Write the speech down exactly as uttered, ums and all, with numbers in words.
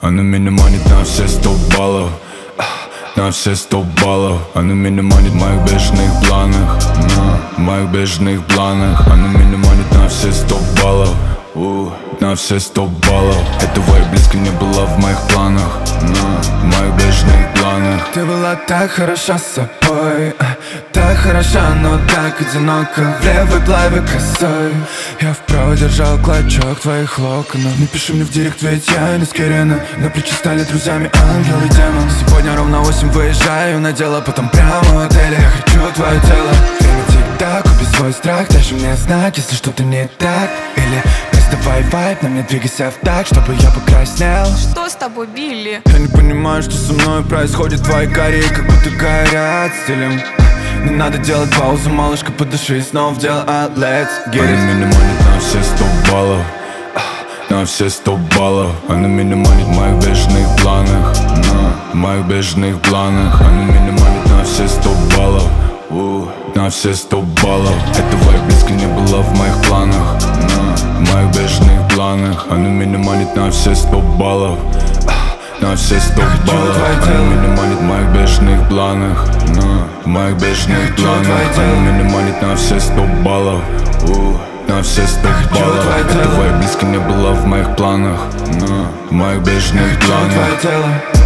Она меня манит на все сто баллов, на все сто баллов. Она меня манит в моих бешеных планах, на моих бешеных планах. Она меня манит на все сто баллов, у, на все сто баллов. Этого и близко не было в моих планах, на моих бешеных планах. Ты была так хороша с собой, так хороша, но так одиноко в левой плаве косой. Я вправо держал клочок твоих локонов. Не пиши мне в директ, ведь я не скерена. На плечи стали друзьями ангел и демон. Сегодня ровно восемь выезжаю на дело, потом прямо в отеле. Я хочу твое тело. Время тик-так, убей свой страх. Дай мне знак, если что-то не так. Или давай вайп, на мне двигайся в так, чтобы я покраснел. Что с тобой, Билли? Я не понимаю, что со мной происходит. Твои карие как будто горят стилем. Не надо делать паузу, малышка, подыши, снова в дело, а let's get it. Она меня манит на все сто баллов, на все сто баллов. Она меня манит в моих бешеных планах, на моих бешеных планах. Она меня манит на все сто баллов, у, на все сто баллов. Этого и близко не было в моих планах, на моих бешеных планах. Она меня манит на все сто баллов, на все сто баллов. Она меня манит в моих бешеных планах, на моих бешеных планах. Она меня манит на все сто баллов, у, на все сто баллов. Этого и близко не было в моих планах, на моих бешеных планах.